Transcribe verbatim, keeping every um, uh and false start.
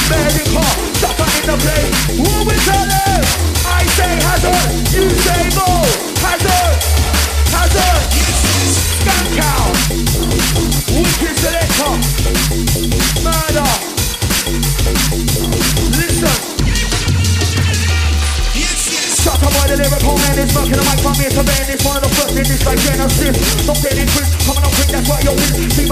medical, suffer in the place. Who we tell them? I say hazard, you say go. Hazard, hazard, skank out. Wicked selector, murder. Listen. Shut up by the lyrical man, it's smoking the mic from me to bend. It's one of the first in this like Genesis. Don't say it quick, coming up quick, that's why you're in. See my